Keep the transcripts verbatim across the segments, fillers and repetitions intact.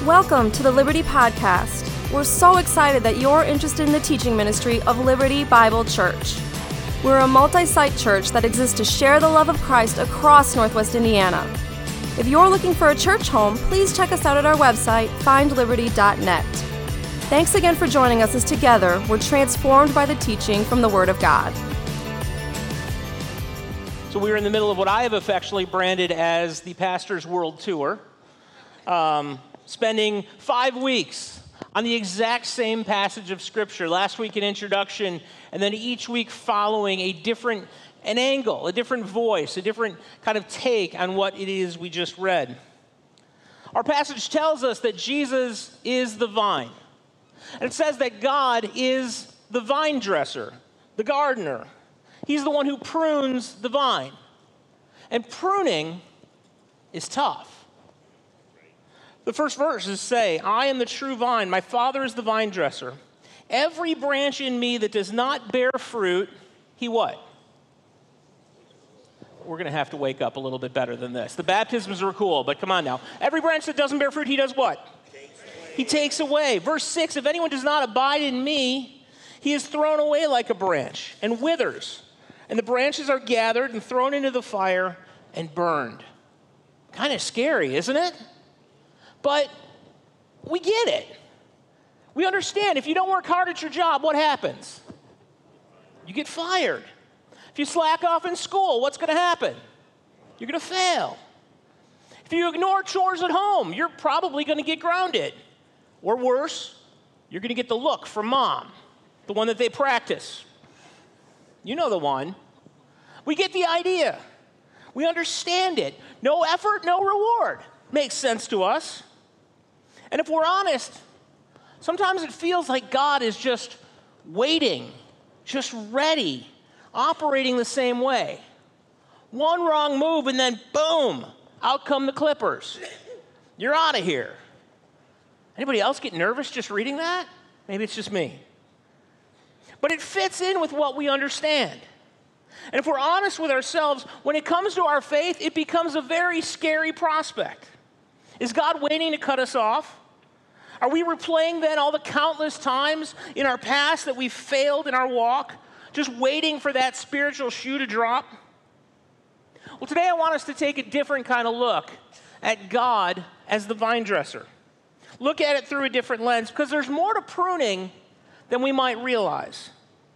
Welcome to the Liberty Podcast. We're so excited that you're interested in the teaching ministry of Liberty Bible Church. We're a multi-site church that exists to share the love of Christ across Northwest Indiana. If you're looking for a church home, please check us out at our website, find liberty dot net. Thanks again for joining us as together we're transformed by the teaching from the Word of God. So we're in the middle of what I have affectionately branded as the Pastor's World Tour. Um, spending five weeks on the exact same passage of Scripture. Last week an introduction, and then each week following a different an angle, a different voice, a different kind of take on what it is we just read. Our passage tells us that Jesus is the vine. And it says that God is the vine dresser, the gardener. He's the one who prunes the vine. And pruning is tough. The first verses say, I am the true vine, my Father is the vine dresser. Every branch in me that does not bear fruit, he what? We're going to have to wake up a little bit better than this. The baptisms were cool, but come on now. Every branch that doesn't bear fruit, he does what? Takes he takes away. Verse six, if anyone does not abide in me, he is thrown away like a branch and withers. And the branches are gathered and thrown into the fire and burned. Kind of scary, isn't it? But we get it. We understand if you don't work hard at your job, what happens? You get fired. If you slack off in school, what's going to happen? You're going to fail. If you ignore chores at home, you're probably going to get grounded. Or worse, you're going to get the look from mom, the one that they practice. You know the one. We get the idea. We understand it. No effort, no reward. Makes sense to us. And if we're honest, sometimes it feels like God is just waiting, just ready, operating the same way. One wrong move and then boom, out come the clippers. You're out of here. Anybody else get nervous just reading that? Maybe it's just me. But it fits in with what we understand. And if we're honest with ourselves, when it comes to our faith, it becomes a very scary prospect. Is God waiting to cut us off? Are we replaying then all the countless times in our past that we've failed in our walk, just waiting for that spiritual shoe to drop? Well, today I want us to take a different kind of look at God as the vine dresser. Look at it through a different lens, because there's more to pruning than we might realize.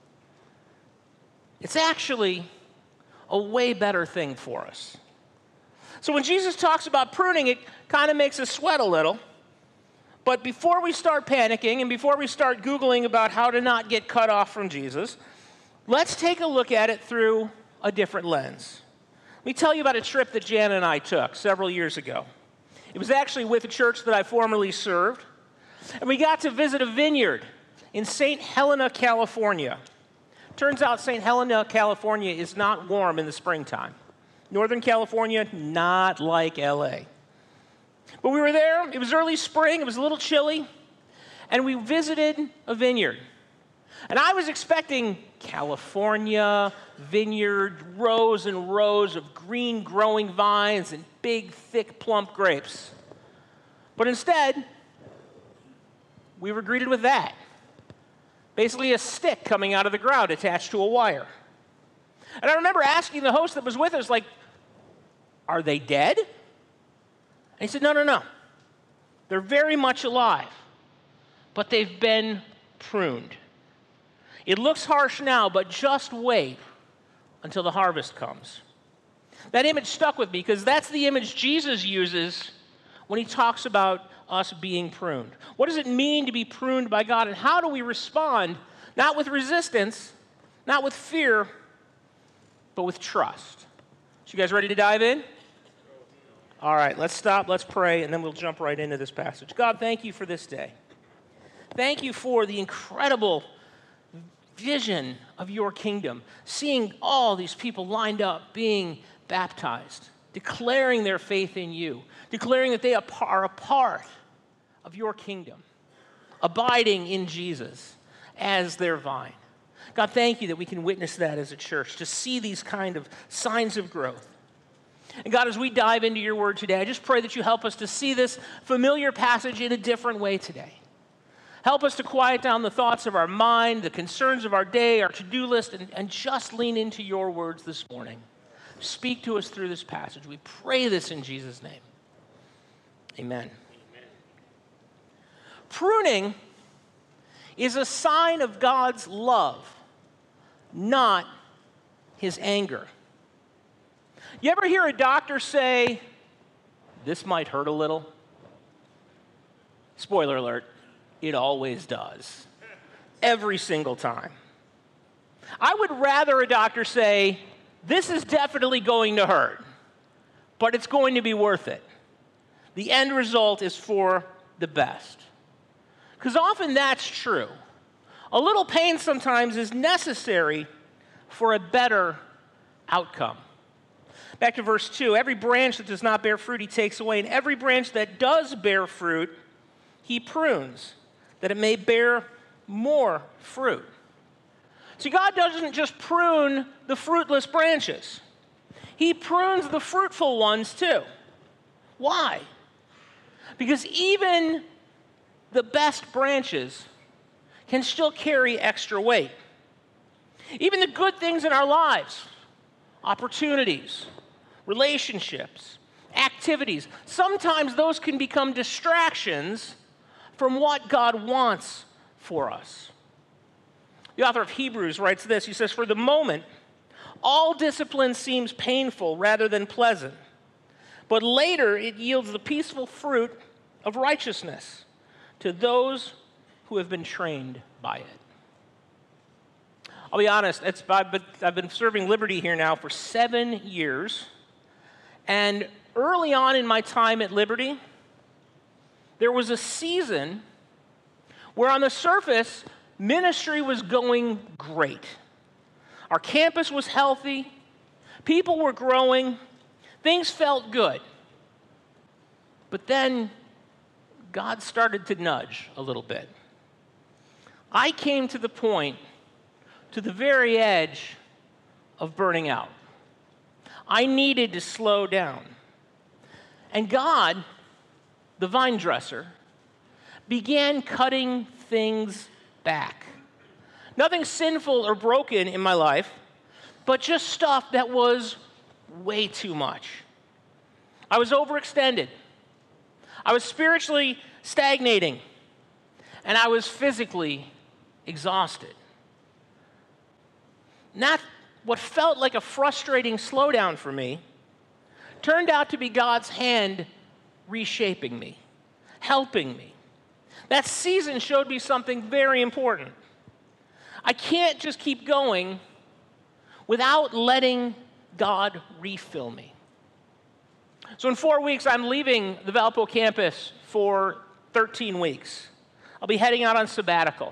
It's actually a way better thing for us. So when Jesus talks about pruning, it kind of makes us sweat a little. But before we start panicking and before we start Googling about how to not get cut off from Jesus, let's take a look at it through a different lens. Let me tell you about a trip that Jan and I took several years ago. It was actually with a church that I formerly served. And we got to visit a vineyard in Saint Helena, California. Turns out Saint Helena, California is not warm in the springtime. Northern California, not like L A. But we were there, it was early spring, it was a little chilly, and we visited a vineyard. And I was expecting California, vineyard, rows and rows of green growing vines and big, thick, plump grapes. But instead, we were greeted with that. Basically a stick coming out of the ground attached to a wire. And I remember asking the host that was with us, like, are they dead? And he said, no, no, no. They're very much alive, but they've been pruned. It looks harsh now, but just wait until the harvest comes. That image stuck with me because that's the image Jesus uses when he talks about us being pruned. What does it mean to be pruned by God, and how do we respond, not with resistance, not with fear, but with trust? So you guys ready to dive in? All right, let's stop, let's pray, and then we'll jump right into this passage. God, thank you for this day. Thank you for the incredible vision of your kingdom, seeing all these people lined up, being baptized, declaring their faith in you, declaring that they are a part of your kingdom, abiding in Jesus as their vine. God, thank you that we can witness that as a church, to see these kind of signs of growth. And God, as we dive into your word today, I just pray that you help us to see this familiar passage in a different way today. Help us to quiet down the thoughts of our mind, the concerns of our day, our to-do list, and, and just lean into your words this morning. Speak to us through this passage. We pray this in Jesus' name. Amen. Amen. Pruning is a sign of God's love, not his anger. You ever hear a doctor say, "This might hurt a little"? Spoiler alert, it always does. Every single time. I would rather a doctor say, "This is definitely going to hurt, but it's going to be worth it. The end result is for the best." Because often that's true. A little pain sometimes is necessary for a better outcome. Back to verse two, every branch that does not bear fruit he takes away, and every branch that does bear fruit he prunes, that it may bear more fruit. See, God doesn't just prune the fruitless branches. He prunes the fruitful ones too. Why? Because even the best branches can still carry extra weight. Even the good things in our lives, opportunities, relationships, activities, sometimes those can become distractions from what God wants for us. The author of Hebrews writes this. He says, "For the moment, all discipline seems painful rather than pleasant, but later it yields the peaceful fruit of righteousness to those who have been trained by it." I'll be honest, it's, I've, been, I've been serving Liberty here now for seven years, and early on in my time at Liberty, there was a season where on the surface, ministry was going great. Our campus was healthy, people were growing, things felt good. But then God started to nudge a little bit. I came to the point, to the very edge of burning out. I needed to slow down. And God, the vine dresser, began cutting things back. Nothing sinful or broken in my life, but just stuff that was way too much. I was overextended. I was spiritually stagnating. And I was physically exhausted. Not what felt like a frustrating slowdown for me turned out to be God's hand reshaping me, helping me. That season showed me something very important. I can't just keep going without letting God refill me. So in four weeks, I'm leaving the Valpo campus for thirteen weeks. I'll be heading out on sabbatical.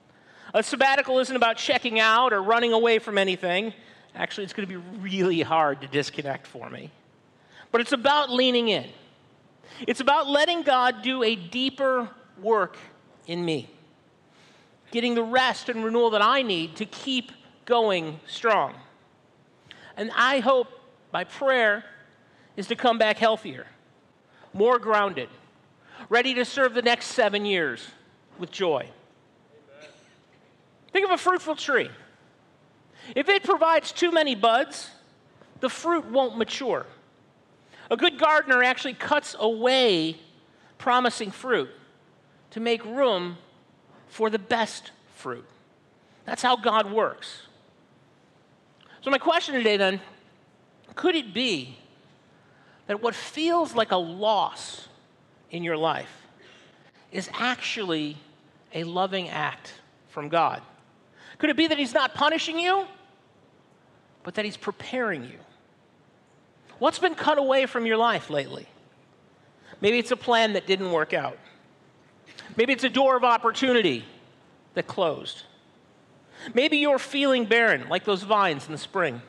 A sabbatical isn't about checking out or running away from anything. Actually, it's going to be really hard to disconnect for me. But it's about leaning in. It's about letting God do a deeper work in me, getting the rest and renewal that I need to keep going strong. And I hope, my prayer, is to come back healthier, more grounded, ready to serve the next seven years with joy. Amen. Think of a fruitful tree. If it provides too many buds, the fruit won't mature. A good gardener actually cuts away promising fruit to make room for the best fruit. That's how God works. So my question today then, could it be that what feels like a loss in your life is actually a loving act from God? Could it be that he's not punishing you, but that he's preparing you? What's been cut away from your life lately? Maybe it's a plan that didn't work out. Maybe it's a door of opportunity that closed. Maybe you're feeling barren, like those vines in the spring.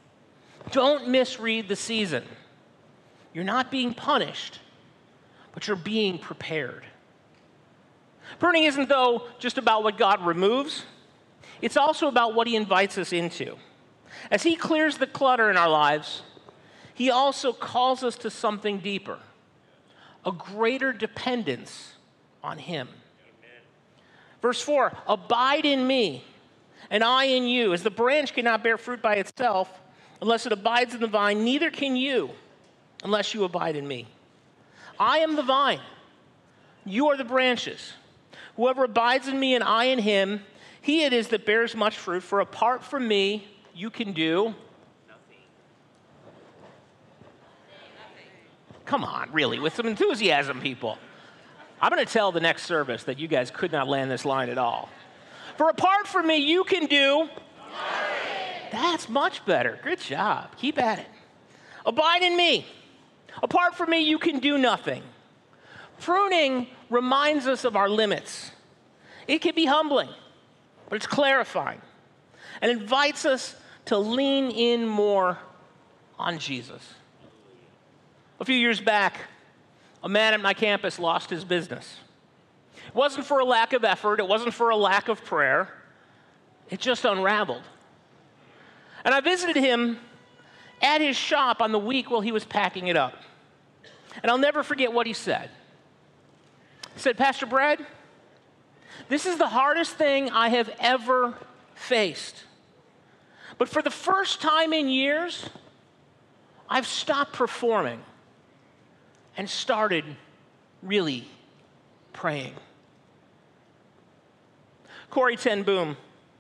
Don't misread the season. You're not being punished, but you're being prepared. Pruning isn't, though, just about what God removes. It's also about what he invites us into. As he clears the clutter in our lives, he also calls us to something deeper, a greater dependence on him. Amen. Verse four, abide in me, and I in you. As the branch cannot bear fruit by itself unless it abides in the vine, neither can you unless you abide in me. I am the vine, you are the branches. Whoever abides in me and I in him, he it is that bears much fruit, for apart from me, you can do nothing. Come on, really, with some enthusiasm, people. I'm going to tell the next service that you guys could not land this line at all. For apart from me, you can do nothing. That's much better. Good job. Keep at it. Abide in me. Apart from me, you can do nothing. Pruning reminds us of our limits. It can be humbling, but it's clarifying and invites us to lean in more on Jesus. A few years back, a man at my campus lost his business. It wasn't for a lack of effort. It wasn't for a lack of prayer. It just unraveled. And I visited him at his shop on the week while he was packing it up. And I'll never forget what he said. He said, Pastor Brad, this is the hardest thing I have ever faced. But for the first time in years, I've stopped performing and started really praying. Corrie ten Boom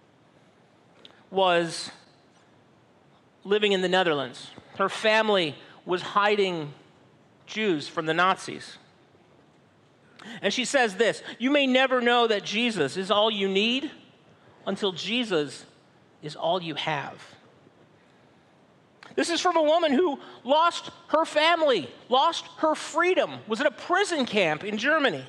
was living in the Netherlands. Her family was hiding Jews from the Nazis. And she says this, you may never know that Jesus is all you need until Jesus is all you have. This is from a woman who lost her family, lost her freedom, was in a prison camp in Germany.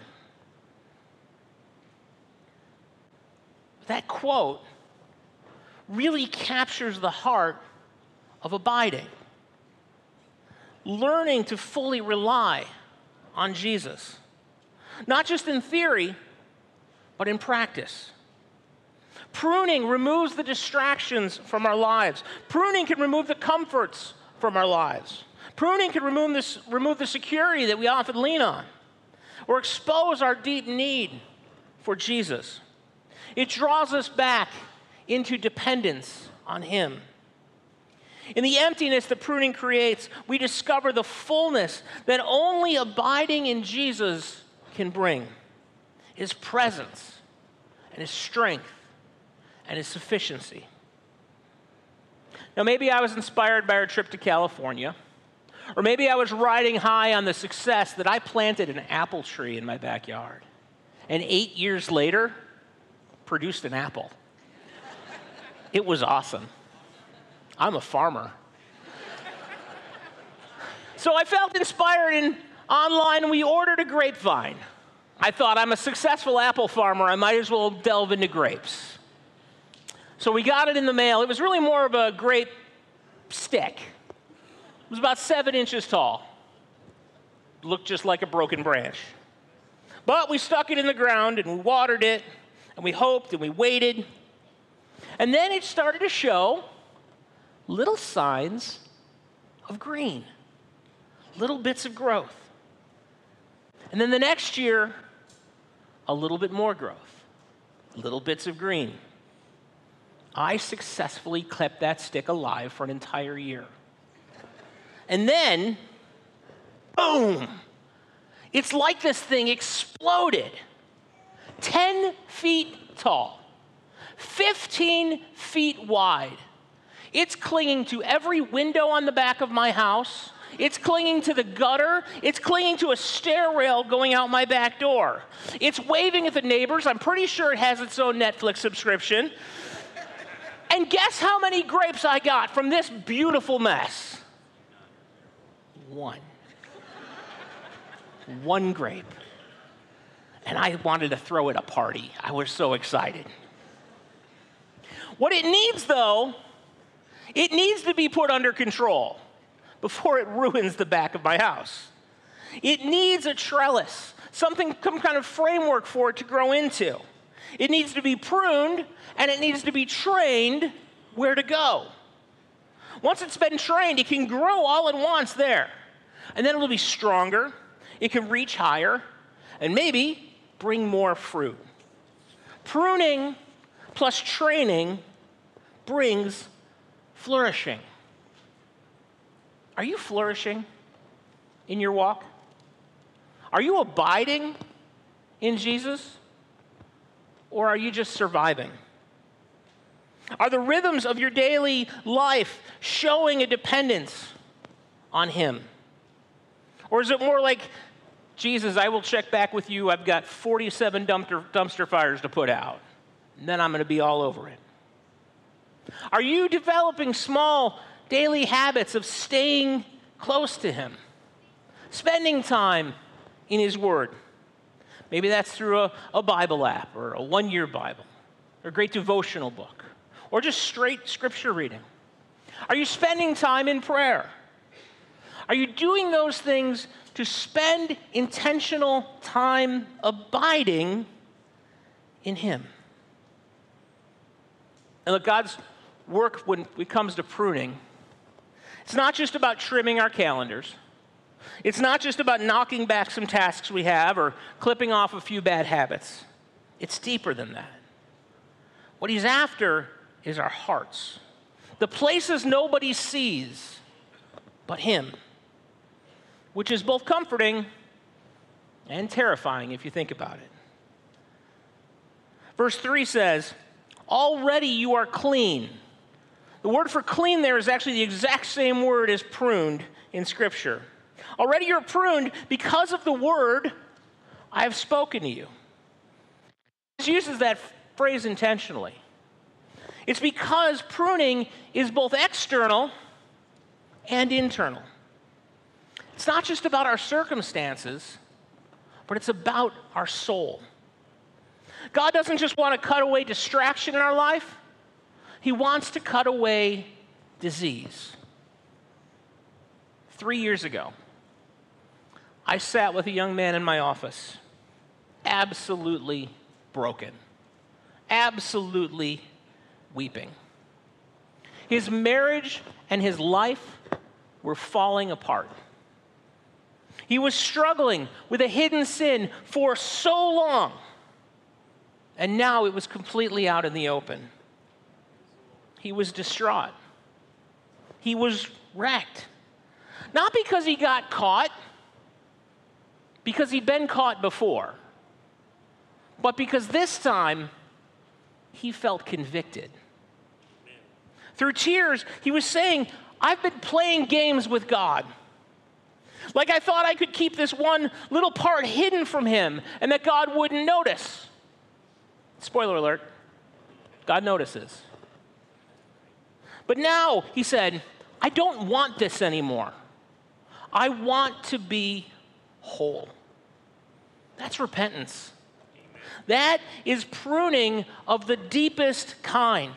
That quote really captures the heart of abiding, learning to fully rely on Jesus. Not just in theory, but in practice. Pruning removes the distractions from our lives. Pruning can remove the comforts from our lives. Pruning can remove this, remove the security that we often lean on, or expose our deep need for Jesus. It draws us back into dependence on him. In the emptiness that pruning creates, we discover the fullness that only abiding in Jesus can bring. His presence and his strength and his sufficiency. Now, maybe I was inspired by our trip to California, or maybe I was riding high on the success that I planted an apple tree in my backyard, and eight years later, produced an apple. It was awesome. I'm a farmer. So I felt inspired, and online we ordered a grapevine. I thought, I'm a successful apple farmer, I might as well delve into grapes. So we got it in the mail. It was really more of a grape stick. It was about seven inches tall. It looked just like a broken branch. But we stuck it in the ground, and we watered it, and we hoped, and we waited. And then it started to show little signs of green, little bits of growth. And then the next year, a little bit more growth, little bits of green. I successfully kept that stick alive for an entire year. And then, boom, it's like this thing exploded. ten feet tall, fifteen feet wide. It's clinging to every window on the back of my house. It's clinging to the gutter. It's clinging to a stair rail going out my back door. It's waving at the neighbors. I'm pretty sure it has its own Netflix subscription. And guess how many grapes I got from this beautiful mess? One. One grape. And I wanted to throw it a party. I was so excited. What it needs, though, it needs to be put under control before it ruins the back of my house. It needs a trellis, something, some kind of framework for it to grow into. It needs to be pruned, and it needs to be trained where to go. Once it's been trained, it can grow all it wants there. And then it'll be stronger, it can reach higher, and maybe bring more fruit. Pruning plus training brings flourishing. Are you flourishing in your walk? Are you abiding in Jesus? Or are you just surviving? Are the rhythms of your daily life showing a dependence on Him? Or is it more like, Jesus, I will check back with you. I've got forty-seven dumpster, dumpster fires to put out, and then I'm going to be all over it. Are you developing small daily habits of staying close to Him, spending time in His Word? Maybe that's through a, a Bible app or a one-year Bible or a great devotional book or just straight scripture reading. Are you spending time in prayer? Are you doing those things to spend intentional time abiding in Him? And look, God's work when it comes to pruning, it's not just about trimming our calendars. It's not just about knocking back some tasks we have or clipping off a few bad habits. It's deeper than that. What He's after is our hearts, the places nobody sees but Him, which is both comforting and terrifying if you think about it. Verse three says, already you are clean. The word for clean there is actually the exact same word as pruned in Scripture. Already you're pruned because of the word I have spoken to you. He uses that phrase intentionally. It's because pruning is both external and internal. It's not just about our circumstances, but it's about our soul. God doesn't just want to cut away distraction in our life. He wants to cut away disease. Three years ago, I sat with a young man in my office, absolutely broken, absolutely weeping. His marriage and his life were falling apart. He was struggling with a hidden sin for so long, and now it was completely out in the open. He was distraught. He was wrecked. Not because he got caught, because he'd been caught before, but because this time he felt convicted. Through tears, he was saying, I've been playing games with God. Like I thought I could keep this one little part hidden from Him and that God wouldn't notice. Spoiler alert, God notices. But now, he said, I don't want this anymore. I want to be whole. That's repentance. Amen. That is pruning of the deepest kind.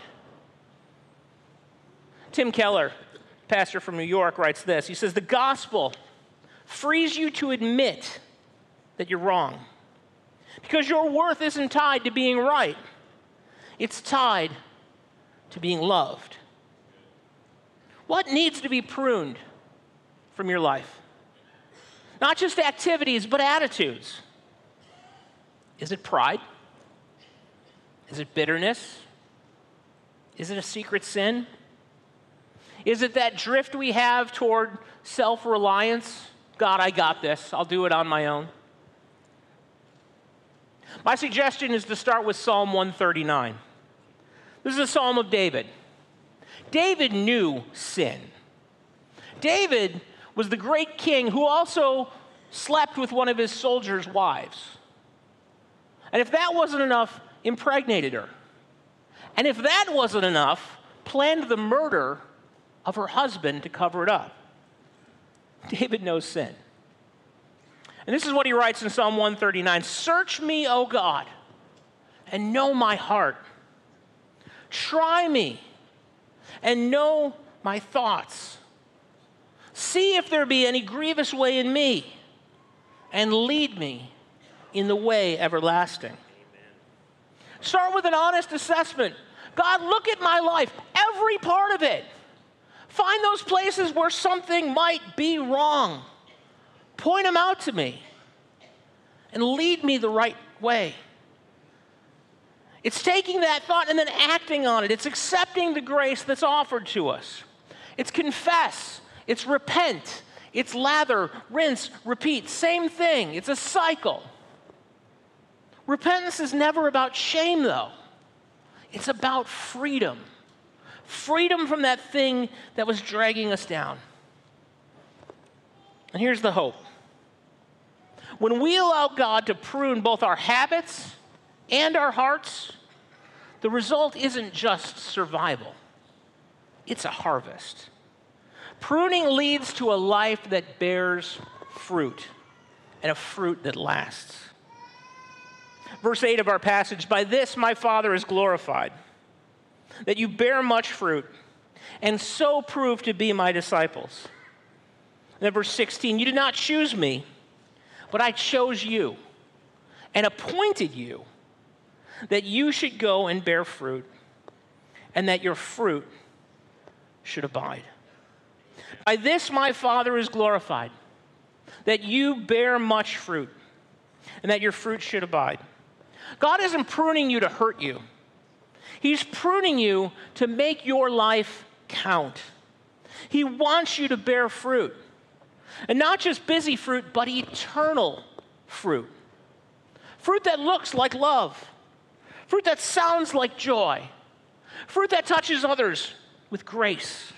Tim Keller, pastor from New York, writes this. He says, the gospel frees you to admit that you're wrong. Because your worth isn't tied to being right. It's tied to being loved. What needs to be pruned from your life? Not just activities, but attitudes. Is it pride? Is it bitterness? Is it a secret sin? Is it that drift we have toward self-reliance? God, I got this. I'll do it on my own. My suggestion is to start with Psalm one thirty-nine. This is a psalm of David. David knew sin. David was the great king who also slept with one of his soldiers' wives. And if that wasn't enough, impregnated her. And if that wasn't enough, planned the murder of her husband to cover it up. David knows sin. And this is what he writes in Psalm one thirty-nine. Search me, O God, and know my heart. Try me and know my thoughts. See if there be any grievous way in me, and lead me in the way everlasting. Amen. Start with an honest assessment. God, look at my life, every part of it. Find those places where something might be wrong. Point them out to me and lead me the right way. It's taking that thought and then acting on it. It's accepting the grace that's offered to us. It's confess. It's repent. It's lather, rinse, repeat. Same thing. It's a cycle. Repentance is never about shame, though. It's about freedom. Freedom from that thing that was dragging us down. And here's the hope. When we allow God to prune both our habits and our hearts, the result isn't just survival. It's a harvest. Pruning leads to a life that bears fruit, and a fruit that lasts. Verse eight of our passage, by this my Father is glorified, that you bear much fruit, and so prove to be my disciples. And then verse sixteen, you did not choose me, but I chose you, and appointed you, that you should go and bear fruit, and that your fruit should abide. By this my Father is glorified, that you bear much fruit, and that your fruit should abide. God isn't pruning you to hurt you. He's pruning you to make your life count. He wants you to bear fruit. And not just busy fruit, but eternal fruit. Fruit that looks like love. Fruit that sounds like joy. Fruit that touches others with grace.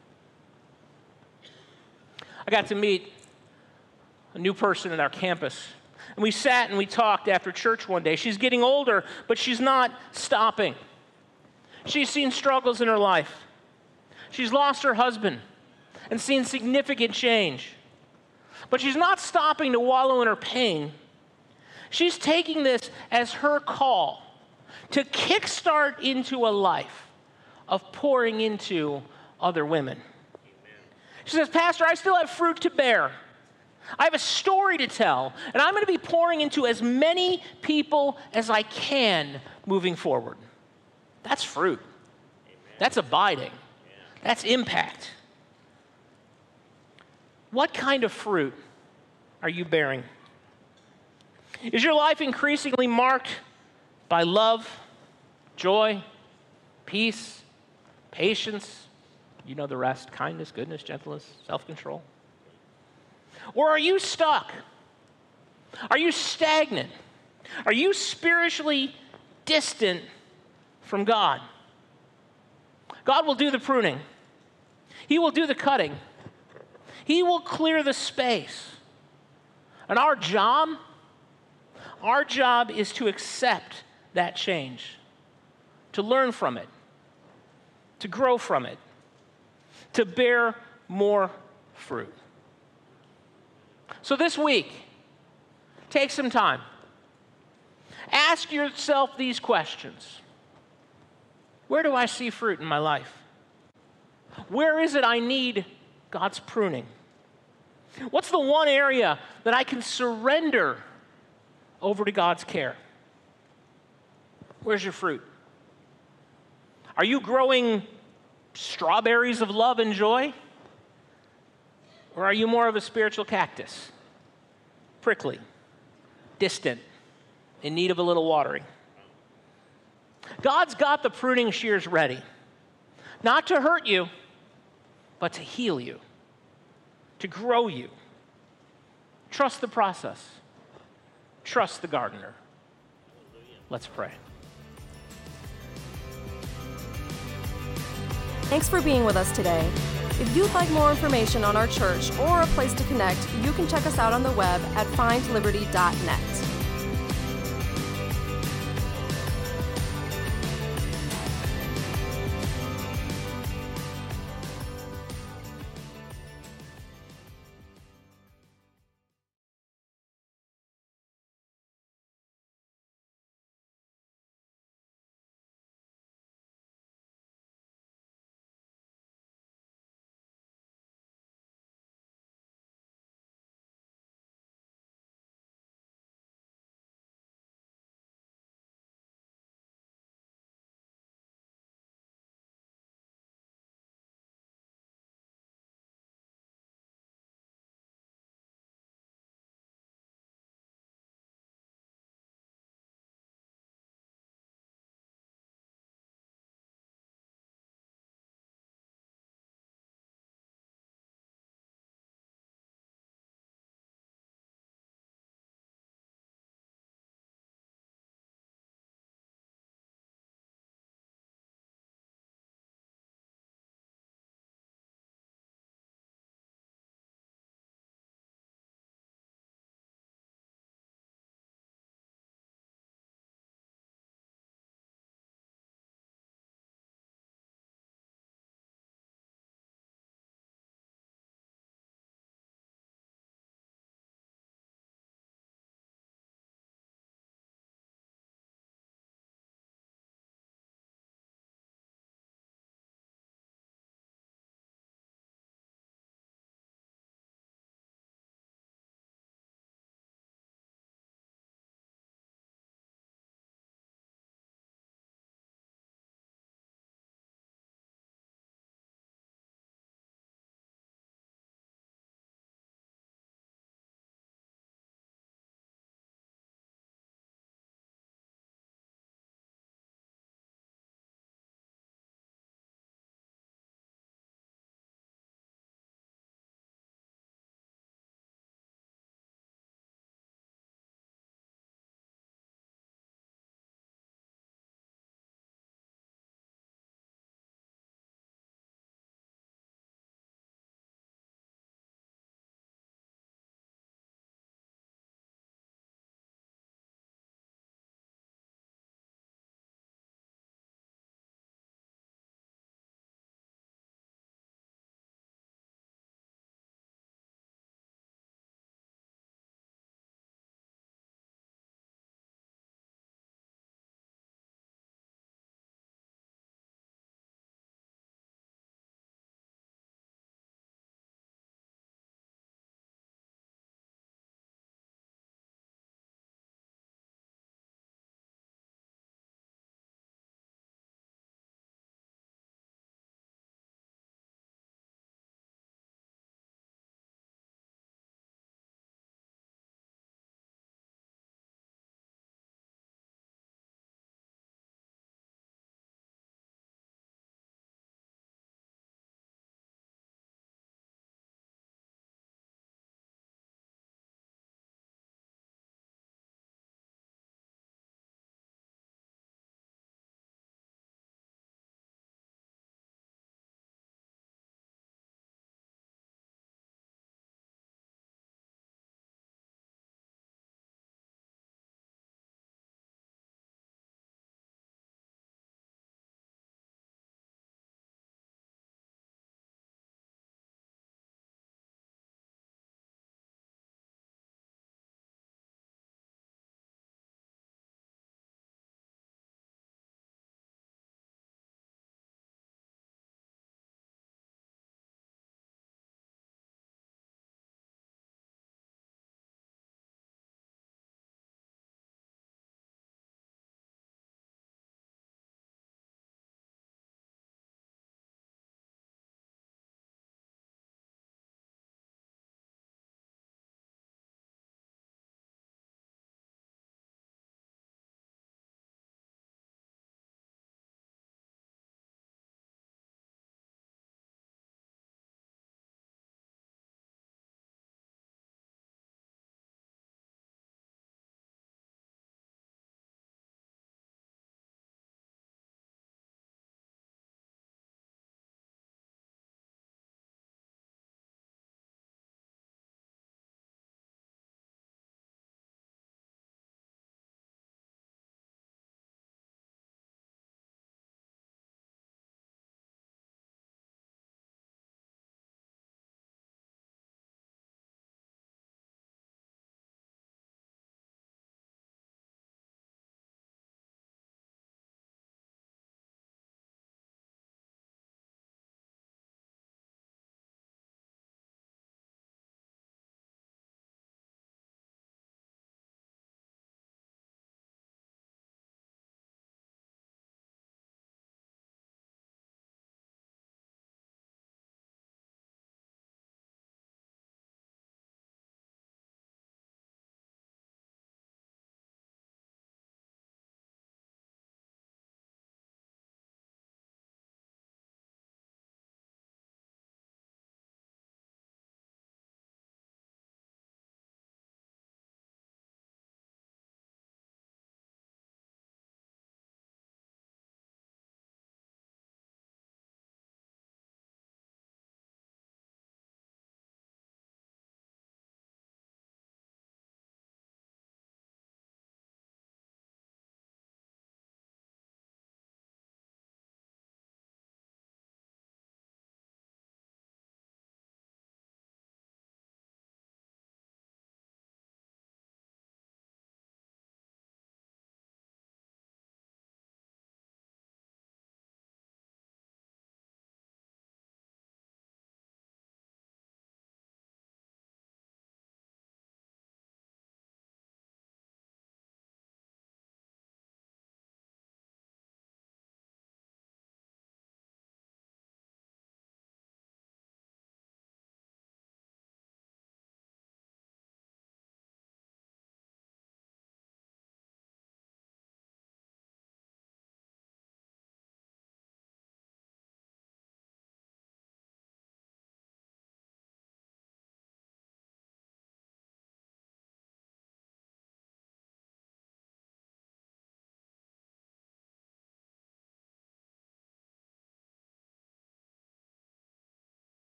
I got to meet a new person at our campus. And we sat and we talked after church one day. She's getting older, but she's not stopping. She's seen struggles in her life. She's lost her husband and seen significant change. But she's not stopping to wallow in her pain. She's taking this as her call to kickstart into a life of pouring into other women. She says, Pastor, I still have fruit to bear. I have a story to tell, and I'm going to be pouring into as many people as I can moving forward. That's fruit. Amen. That's abiding. Yeah. That's impact. What kind of fruit are you bearing? Is your life increasingly marked by love, joy, peace, patience, you know the rest, kindness, goodness, gentleness, self-control? Or are you stuck? Are you stagnant? Are you spiritually distant from God? God will do the pruning. He will do the cutting. He will clear the space. And our job, our job is to accept that change, to learn from it, to grow from it, to bear more fruit. So this week, take some time. Ask yourself these questions. Where do I see fruit in my life? Where is it I need God's pruning? What's the one area that I can surrender over to God's care? Where's your fruit? Are you growing strawberries of love and joy? Or are you more of a spiritual cactus? Prickly, distant, in need of a little watering. God's got the pruning shears ready. Not to hurt you, but to heal you, to grow you. Trust the process. Trust the gardener. Let's pray. Thanks for being with us today. If you'd like more information on our church or a place to connect, you can check us out on the web at find liberty dot net.